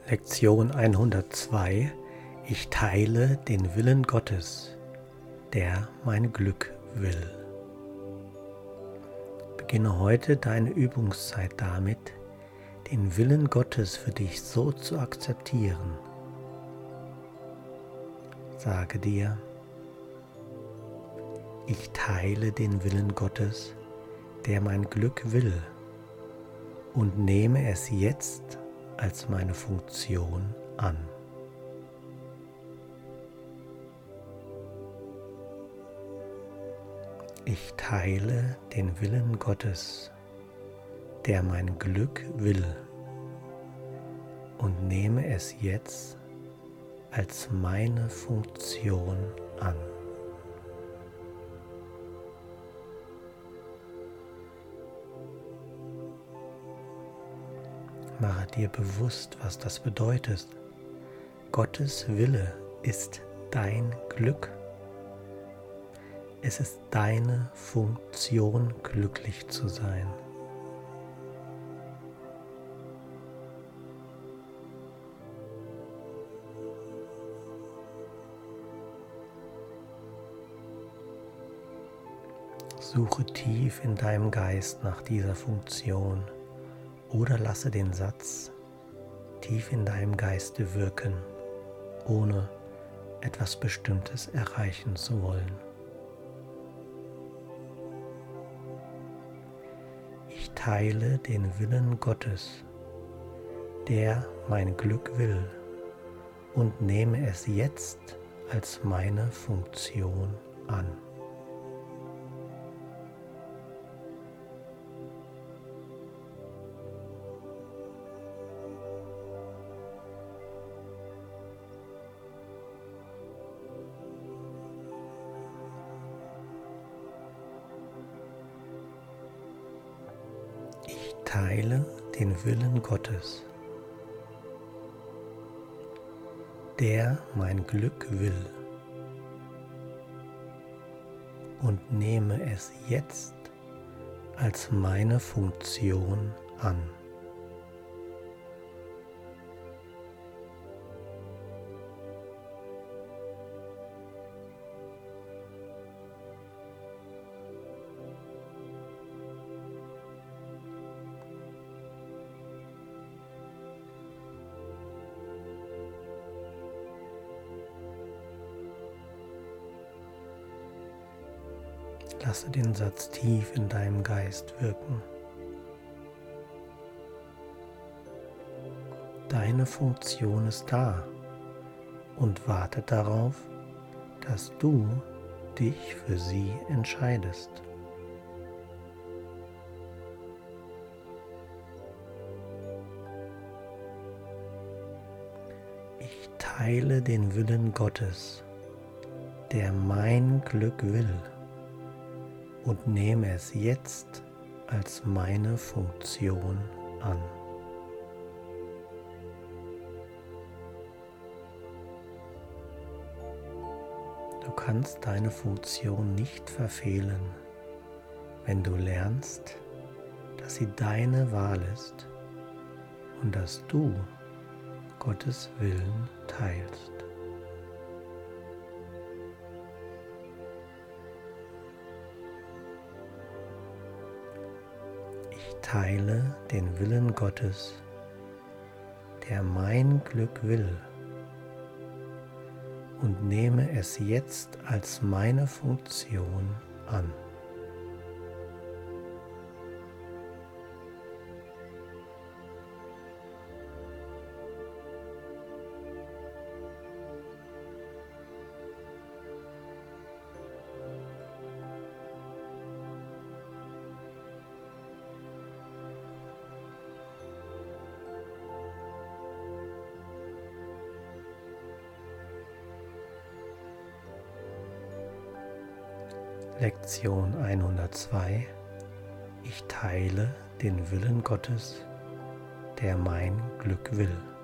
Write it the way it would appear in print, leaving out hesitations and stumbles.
Lektion 102. Ich teile den Willen Gottes, der mein Glück will. Beginne heute deine Übungszeit damit, den Willen Gottes für dich so zu akzeptieren. Sage dir: Ich teile den Willen Gottes, der mein Glück will, und nehme es jetzt als meine Funktion an. Ich teile den Willen Gottes, der mein Glück will, und nehme es jetzt als meine Funktion an. Mache dir bewusst, was das bedeutet. Gottes Wille ist dein Glück. Es ist deine Funktion, glücklich zu sein. Suche tief in deinem Geist nach dieser Funktion oder lasse den Satz tief in deinem Geiste wirken, ohne etwas Bestimmtes erreichen zu wollen. Ich teile den Willen Gottes, der mein Glück will, und nehme es jetzt als meine Funktion an. Ich teile den Willen Gottes, der mein Glück will, und nehme es jetzt als meine Funktion an. Lasse den Satz tief in deinem Geist wirken. Deine Funktion ist da und wartet darauf, dass du dich für sie entscheidest. Ich teile den Willen Gottes, der mein Glück will, und nehme es jetzt als meine Funktion an. Du kannst deine Funktion nicht verfehlen, wenn du lernst, dass sie deine Wahl ist und dass du Gottes Willen teilst. Ich teile den Willen Gottes, der mein Glück will, und nehme es jetzt als meine Funktion an. Lektion 102. Ich teile den Willen Gottes, der mein Glück will.